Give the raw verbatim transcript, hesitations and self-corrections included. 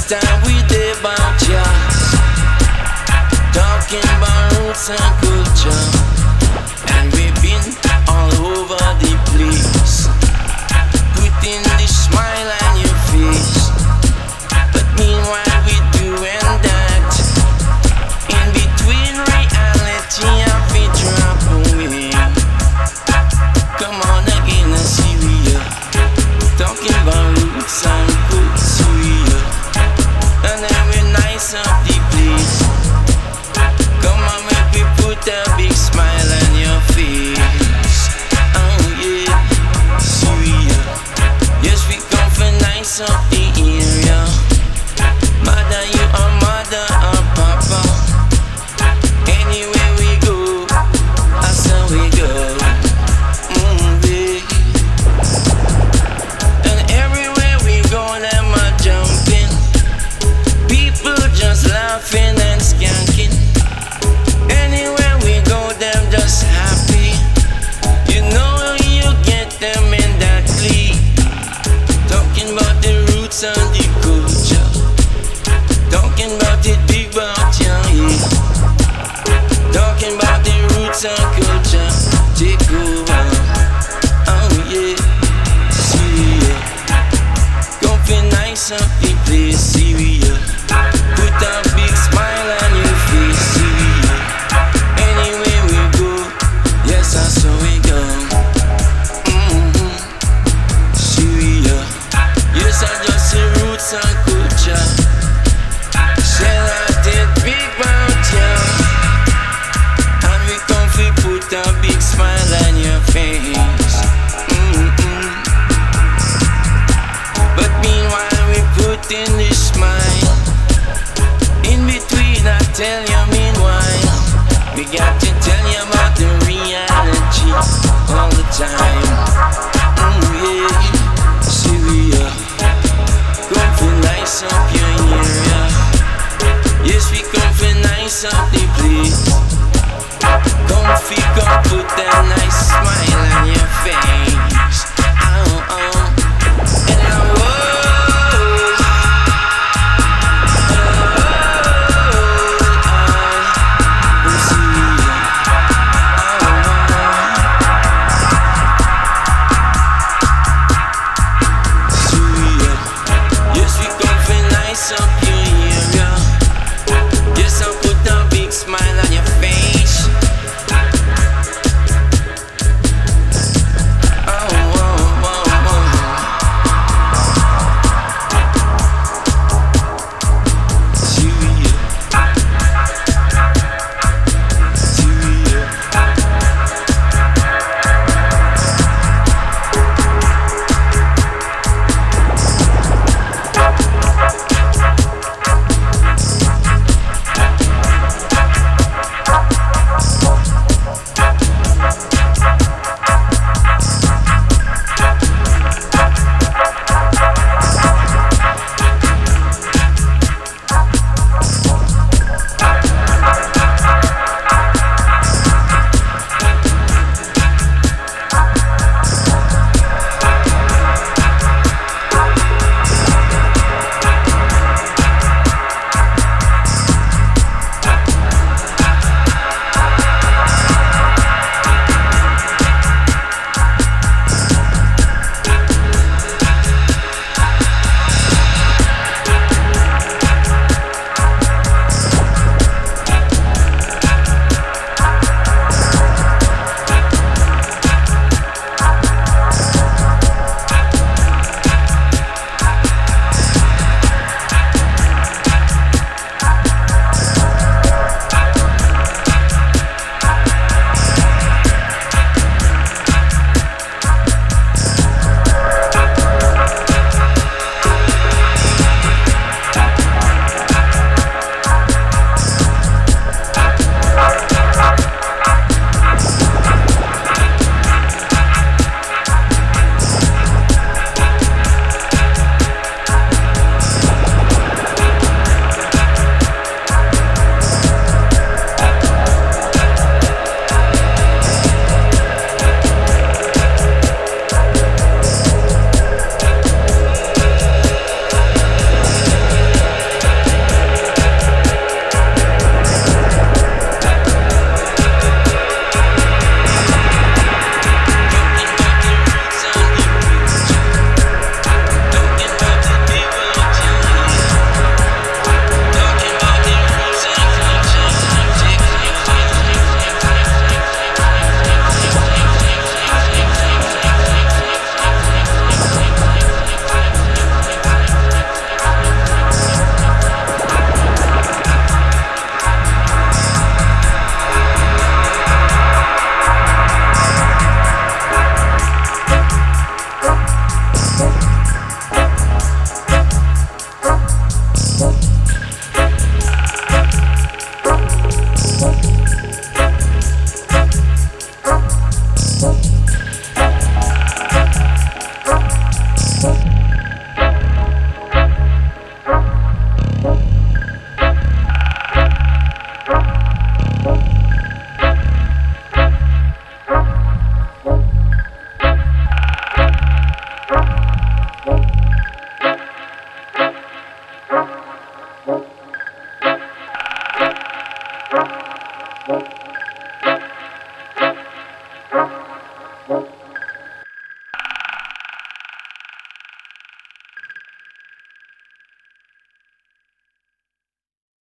time we did about jazz, talking about roots and culture, and we've been all over the place, putting the smile on your face. But meanwhile we doing that, in between reality and we drop away. Come on again and see we are talking about roots and culture, and then we nice up the place. Come on, make me put a big smile on your face. Oh yeah, see we are. Yes, we come for nice up the area. Mother, you are mother or papa. Anywhere we go, that's how we go. Mm, baby. And everywhere we go, them are jumping. People just laughing and skanking. Anywhere we go, them just happy. You know you get them in that league. Talking about the roots and the culture, talking about it big about yeah, yeah. Talking about the roots and culture, take over. Oh yeah, see ya. Come feel nice up the place, see ya. Put a big smile on your face, see ya. Anywhere we go, yes that's how we go. Mm-hmm. See ya. Yes I just see roots and culture. Shall I did big about ya, and we come fi put a big smile on your face. Mm-mm. But meanwhile we put in the smile. In between I tell you meanwhile, we got to tell you about the reality all the time. Mm, yeah, see we are. Come fi nice up your area. Yes, we come for nice up the place. Come fi come put that nice smile on your face. Oh, oh.